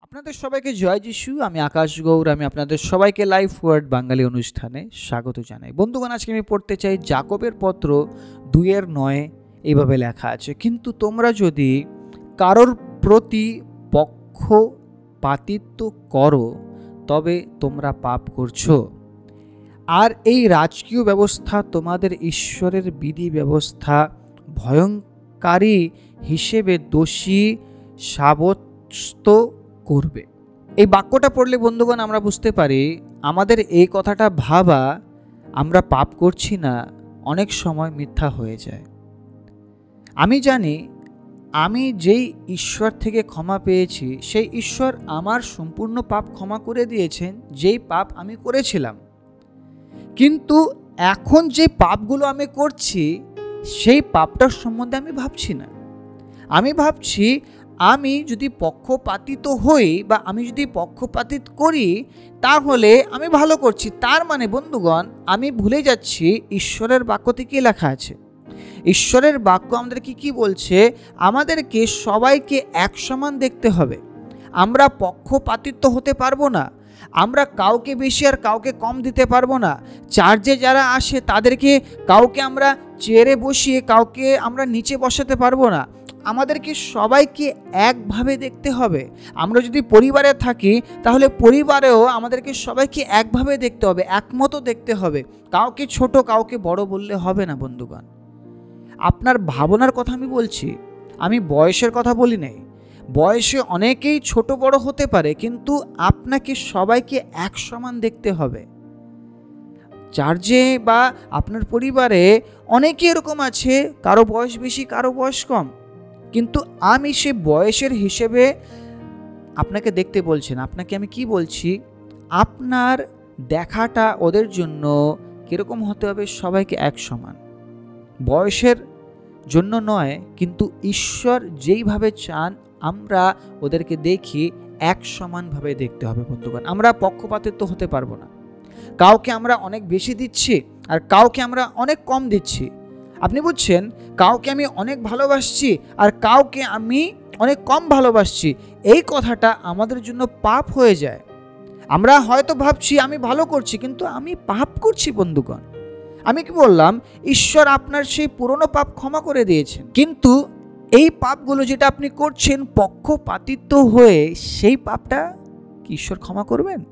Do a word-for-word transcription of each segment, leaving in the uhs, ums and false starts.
আপনাদের সবাইকে জয় যিশু। আমি আকাশ গৌর। আমি আপনাদের সবাইকে লাইফ ওয়ার্ড বাঙালি অনুষ্ঠানে স্বাগত জানাই। বন্ধুগণ, আজকে আমি পড়তে চাই যাকবের পত্র দুইয়ের নয়। এইভাবে লেখা আছে, কিন্তু তোমরা যদি কারোর প্রতি পক্ষপাতিত্ব করো তবে তোমরা পাপ করছো, আর এই রাজকীয় ব্যবস্থা তোমাদের ঈশ্বরের বিধি ব্যবস্থা ভয়ঙ্করী হিসেবে দোষী সাব্যস্ত করবে। এই বাক্যটা পড়লে বন্ধুগণ আমরা বুঝতে পারি আমাদের এই কথাটা ভাবা আমরা পাপ করছি না অনেক সময় মিথ্যা হয়ে যায়। আমি জানি আমি যেই ঈশ্বর থেকে ক্ষমা পেয়েছি সেই ঈশ্বর আমার সম্পূর্ণ পাপ ক্ষমা করে দিয়েছেন, যেই পাপ আমি করেছিলাম। কিন্তু এখন যে পাপগুলো আমি করছি সেই পাপটার সম্বন্ধে আমি ভাবছি না। আমি ভাবছি আমি যদি পক্ষপাতিত হই বা আমি যদি পক্ষপাতিত করি তাহলে আমি ভালো করছি। তার মানে বন্ধুগণ, আমি ভুলে যাচ্ছি ঈশ্বরের বাক্যতে কি লেখা আছে। ঈশ্বরের বাক্য আমাদেরকে কি বলছে? আমাদেরকে সবাইকে এক সমান দেখতে হবে। আমরা পক্ষপাতিত্ব হতে পারবো না। আমরা কাউকে বেশি আর কাউকে কম দিতে পারবো না। চার্চে যারা আসে তাদেরকে কাউকে আমরা চেয়ারে বসিয়ে কাউকে আমরা নিচে বসাতে পারবো না। আমাদেরকে সবাইকে একভাবে দেখতে হবে। আমরা যদি পরিবারে থাকি তাহলে পরিবারেও আমাদেরকে সবাইকে একভাবে দেখতে হবে, একমতো দেখতে হবে। কাউকে ছোট কাউকে বড় বললে হবে না বন্ধুগণ। আপনার ভাবনার কথা আমি বলছি, আমি বয়সের কথা বলি নাই। বয়সে অনেকেই ছোট বড় হতে পারে, কিন্তু আপনাকে সবাইকে এক সমান দেখতে হবে। চার্চে বা আপনার পরিবারে অনেকে এরকম আছে, কারো বয়স বেশি কারো বয়স কম, কিন্তু আমি সে বয়সের হিসেবে আপনাকে দেখতে বলছি না। আপনাকে আমি কি বলছি, আপনার দেখাটা ওদের জন্য কীরকম হতে হবে? সবাইকে এক সমান, বয়সের জন্য নয়, কিন্তু ঈশ্বর যেইভাবে চান আমরা ওদেরকে দেখি এক সমানভাবে দেখতে হবে বন্ধুগণ। আমরা পক্ষপাতিত্ব হতে পারবো না। কাউকে আমরা অনেক বেশি দিচ্ছি আর কাউকে আমরা অনেক কম দিচ্ছি। আপনি বুঝছেন, কাউকে আমি অনেক ভালোবাসছি আর কাউকে আমি অনেক কম ভালোবাসছি। এই কথাটা আমাদের জন্য পাপ হয়ে যায়। আমরা হয়তো ভাবছি আমি ভালো করছি, কিন্তু আমি পাপ করছি বন্ধুগণ। আমি কি বললাম, ঈশ্বর আপনার সেই পুরনো পাপ ক্ষমা করে দিয়েছেন, কিন্তু এই পাপগুলো যেটা আপনি করছেন পক্ষপাতিত্ব হয়ে, সেই পাপটা কি ঈশ্বর ক্ষমা করবেন?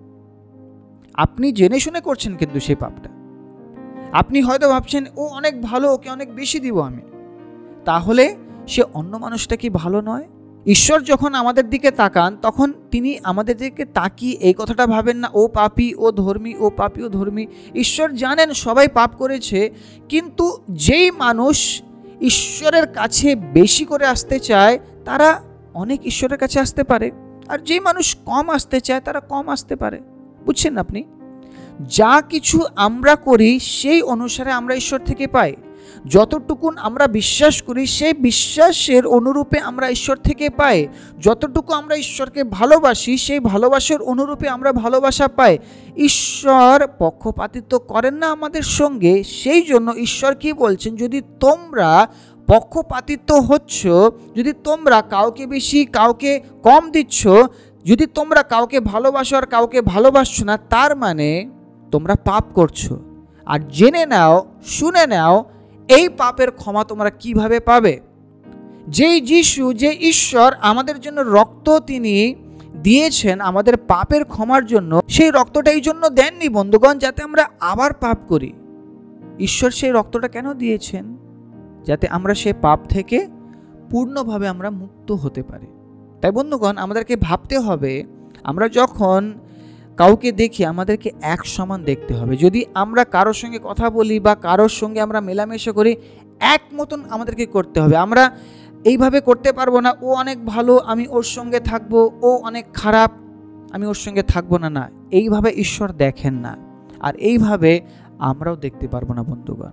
আপনি জেনে শুনে করছেন কিন্তু সেই পাপটা। আপনি হয়তো ভাবছেন ও অনেক ভালো, ওকে অনেক বেশি দিব আমি, তাহলে সে অন্য মানুষটা কি ভালো নয়? ঈশ্বর যখন আমাদের দিকে তাকান তখন তিনি আমাদের দিকে তাকিয়ে এই কথাটা ভাবেন না ও পাপী, ও ধর্মী, ও পাপী, ও ধর্মী। ঈশ্বর জানেন সবাই পাপ করেছে, কিন্তু যেই মানুষ ঈশ্বরের কাছে বেশি করে আসতে চায় তারা অনেক ঈশ্বরের কাছে আসতে পারে, আর যেই মানুষ কম আসতে চায় তারা কম আসতে পারে। বুঝছেন আপনি? যা কিছু আমরা করি সেই অনুসারে আমরা ঈশ্বর থেকে পাই। যতটুকুন আমরা বিশ্বাস করি সেই বিশ্বাসের অনুরূপে আমরা ঈশ্বর থেকে পাই। যতটুকু আমরা ঈশ্বরকে ভালোবাসি সেই ভালোবাসার অনুরূপে আমরা ভালোবাসা পাই। ঈশ্বর পক্ষপাতিত্ব করেন না আমাদের সঙ্গে। সেই জন্য ঈশ্বর কি বলছেন, যদি তোমরা পক্ষপাতিত্ব হচ্ছ, যদি তোমরা কাউকে বেশি কাউকে কম দিচ্ছ, যদি তোমরা কাউকে ভালোবাসো আর কাউকে ভালোবাসছো না, তার মানে তোমরা পাপ করছো। আর জেনে নাও, শুনে নাও, এই পাপের ক্ষমা তোমরা কিভাবে পাবে? যেই যিশু, যে ঈশ্বর আমাদের জন্য রক্ত তিনি দিয়েছেন আমাদের পাপের ক্ষমার জন্য, সেই রক্তটা এই জন্য দেননি বন্ধুগণ যাতে আমরা আবার পাপ করি। ঈশ্বর সেই রক্তটা কেন দিয়েছেন? যাতে আমরা সেই পাপ থেকে পূর্ণভাবে আমরা মুক্ত হতে পারি। তাই বন্ধুগণ, আমাদেরকে ভাবতে হবে, আমরা যখন কাউকে দেখি আমাদেরকে এক সমান দেখতে হবে। যদি আমরা কারোর সঙ্গে কথা বলি বা কারোর সঙ্গে আমরা মেলামেশা করি, এক মতন আমাদেরকে করতে হবে। আমরা এইভাবে করতে পারবো না ও অনেক ভালো আমি ওর সঙ্গে থাকবো, ও অনেক খারাপ আমি ওর সঙ্গে থাকবো না। না, এইভাবে ঈশ্বর দেখেন না, আর এইভাবে আমরাও দেখতে পারবো না বন্ধুগণ।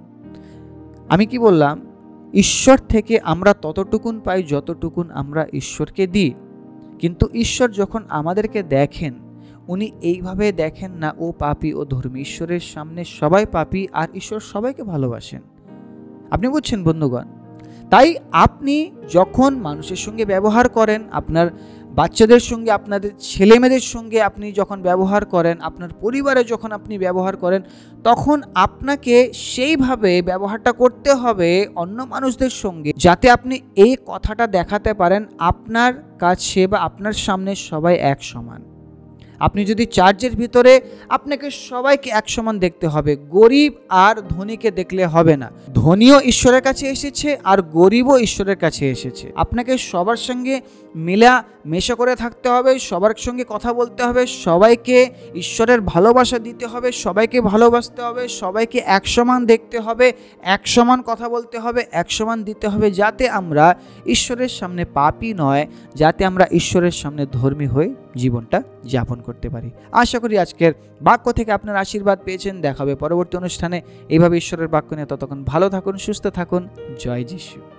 আমি কি বললাম, ঈশ্বর থেকে আমরা ততটুকুন পাই যতটুকুন আমরা ঈশ্বরকে দিই। কিন্তু ঈশ্বর যখন আমাদেরকে দেখেন, উনি এইভাবে দেখেন না ও পাপী, ও ধর্মী। ঈশ্বরের সামনে সবাই পাপী, আর ঈশ্বর সবাইকে ভালোবাসেন। আপনি বুঝছেন বন্ধুগণ? তাই আপনি যখন মানুষের সঙ্গে ব্যবহার করেন, আপনার বাচ্চাদের সঙ্গে, আপনাদের ছেলেমেয়েদের সঙ্গে আপনি যখন ব্যবহার করেন, আপনার পরিবারে যখন আপনি ব্যবহার করেন, তখন আপনাকে সেইভাবে ব্যবহারটা করতে হবে অন্য মানুষদের সঙ্গে, যাতে আপনি এই কথাটা দেখাতে পারেন আপনার কাছে বা আপনার সামনে সবাই এক সমান। আপনি যদি চার্চের ভিতরে, আপনাকে সবাইকে এক সমান দেখতে হবে, গরিব আর ধনীকে দেখলে হবে না। ধনীও ঈশ্বরের কাছে এসেছে আর গরিবও ঈশ্বরের কাছে এসেছে। আপনাকে সবার সঙ্গে মিলা মেশা করে থাকতে হবে, সবার সঙ্গে কথা বলতে হবে, সবাইকে ঈশ্বরের ভালোবাসা দিতে হবে, সবাইকে ভালোবাসতে হবে, সবাইকে এক সমান দেখতে হবে, এক সমান কথা বলতে হবে, এক সমান দিতে হবে, যাতে আমরা ঈশ্বরের সামনে পাপী নয়, যাতে আমরা ঈশ্বরের সামনে ধর্মী হয়ে জীবনটা যাপন করতে পারি। আশা করি আজকের বাক্য থেকে আপনার আশীর্বাদ পেয়েছেন। দেখাবে পরবর্তী অনুষ্ঠানে এইভাবে ঈশ্বরের বাক্য নিয়ে। ততক্ষণ ভালো থাকুন, সুস্থ থাকুন। জয় যিশু।